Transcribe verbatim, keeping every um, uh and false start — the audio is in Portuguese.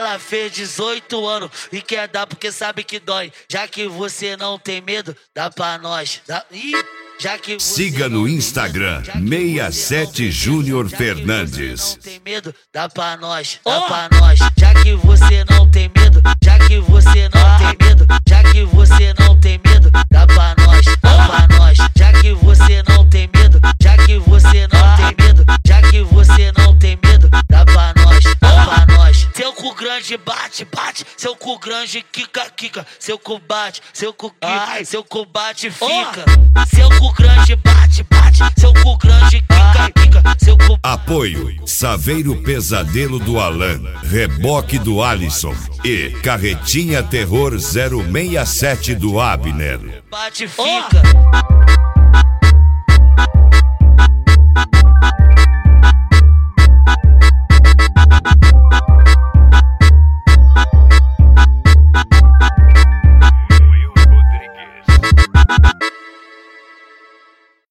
ela fez dezoito anos e quer dar porque sabe que dói. Já que você não tem medo, dá pra nós. Dá... Ih, já que você siga no Instagram sessenta e sete Júnior Fernandes. Não tem medo, dá pra nós, dá oh. pra nós. Já que você não tem medo, já que você não ah. tem medo, já que você não tem medo, dá pra nós, dá pra nós. Já que você não tem medo, já que você não ah. tem medo, já que você não tem medo, dá pra nós, dá pra nós. Seu cu grande bate, bate, seu cu grande quica, quica, seu cu bate, seu cu quica, seu cu bate fica. Oh. Seu cu grande bate, bate, seu cu grande quica, quica, seu cu... Apoio Saveiro Pesadelo do Alan, Reboque do Alisson e Carretinha Terror zero seis sete do Abner. Bate fica. Oh.